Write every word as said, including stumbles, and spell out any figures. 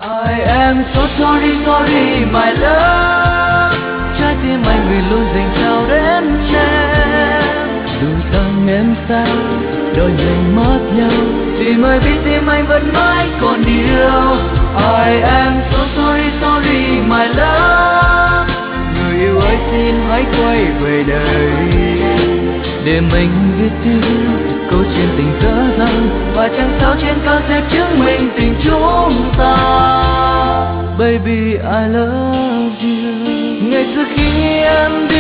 I am so sorry, sorry my love. Trái tim anh vì luôn dành trao đến em. Dù rằng em sai, đôi mình mất nhau, thì mới biết tim anh vẫn mãi còn yêu. I am so sorry, sorry my love. Người yêu ơi xin hãy quay về đây, để mình viết tiếp câu chuyện tình dở dang, và chẳng sao trên cao sẽ chứng minh tình chúng ta. Baby I love you. Ngày xưa khi em